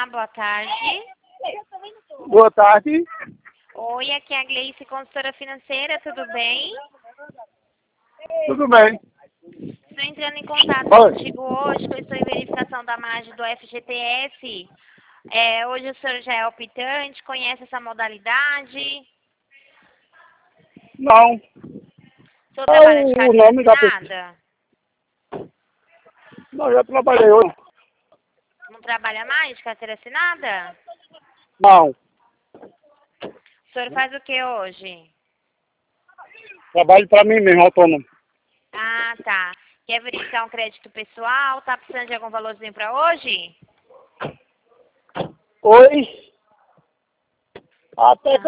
boa tarde. Boa tarde. Oi, aqui é a Gleice, consultora financeira, tudo bem? Tudo bem. Estou entrando em contato Oi. contigo hoje, que eu estou em verificação da margem do FGTS. Hoje o senhor já é optante, conhece essa modalidade? Não. O senhor trabalha de O carteira nome da pessoa. assinada? Não, já trabalhei hoje. Não trabalha mais de carteira assinada? Não. O senhor faz o que hoje? Trabalho para mim mesmo, autônomo. Ah, tá. Quer verificar um crédito pessoal? Tá precisando de algum valorzinho para hoje? Oi. Até